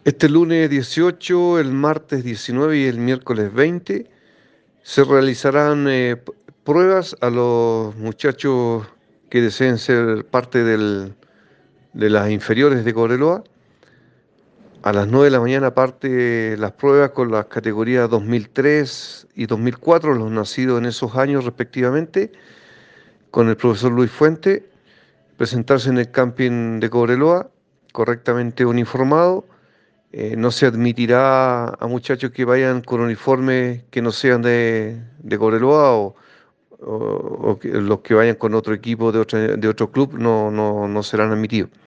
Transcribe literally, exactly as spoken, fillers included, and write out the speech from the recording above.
Este lunes dieciocho, el martes diecinueve y el miércoles veinte se realizarán eh, p- pruebas a los muchachos que deseen ser parte del- de las inferiores de Cobreloa. A las nueve de la mañana parte las pruebas con las categorías dos mil tres y dos mil cuatro, los nacidos en esos años respectivamente, con el profesor Luis Fuente, presentarse en el camping de Cobreloa correctamente uniformado. Eh, no se admitirá a muchachos que vayan con uniformes que no sean de, de Cobreloa o, o- o que los que vayan con otro equipo de, otra- de otro club no, no, no serán admitidos.